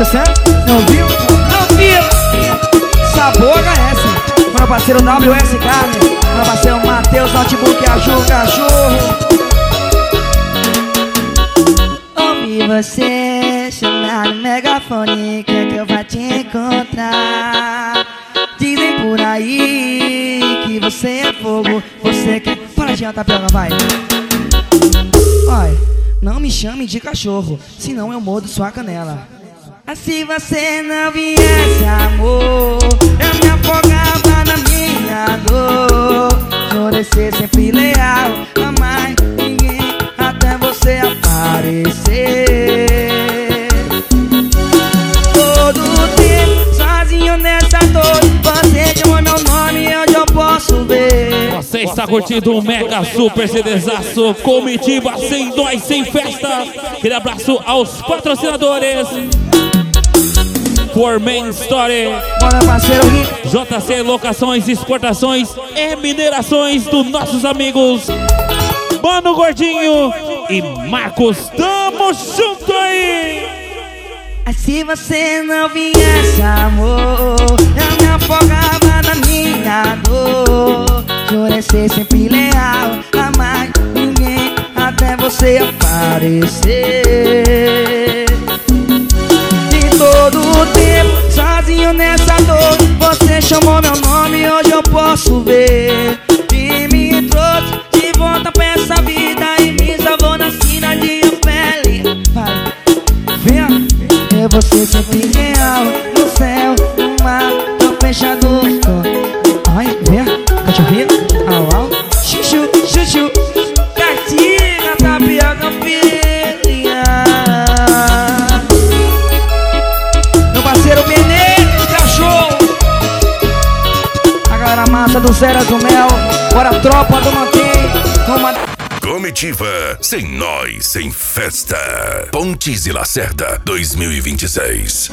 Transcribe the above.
Tá certo? Não viu? Não viu? Sabor HS. Meu parceiro WSK, meu parceiro Matheus, notebook, a Ju, cachorro. Ouvi você chamar no megafone, quer que eu vá te encontrar. Dizem por aí que você é fogo, você quer... Para de tapioca, vai. Olha, não me chame de cachorro, senão eu mordo sua canela. Se você não viesse, amor, eu me afogava na minha dor. Jurei ser sempre leal, amar ninguém até você aparecer. Todo tempo sozinho nessa dor, você chamou meu nome e hoje eu posso ver. Você está curtindo um mega super CDzaço, comitiva sem dó e sem festa. Aquele abraço aos patrocinadores: For Main Story, bora, parceiro, JC Locações, Exportações e Minerações dos nossos amigos Mano Gordinho e Marcos. Tamo junto aí! Se você não viesse, amor, eu me afogava na minha dor. Jurei ser sempre leal, amar ninguém até você aparecer. De todo o tempo, sozinho nessa dor, você chamou meu nome e hoje eu posso ver. E me trouxe de volta pra essa vida e me salvou na sina de pele. Vai, vem, é você sempre real, no céu, no mar, tô fechado. Olha, vem, cachorrinho, au, au, chuchu, chuchu, gatinha, tapioca, filha. Meu parceiro Menezes, cachorro. A galera massa do Zera do Mel, bora tropa do Mantém, toma. Comitiva, sem nós, sem festa. Pontes e Lacerda 2026.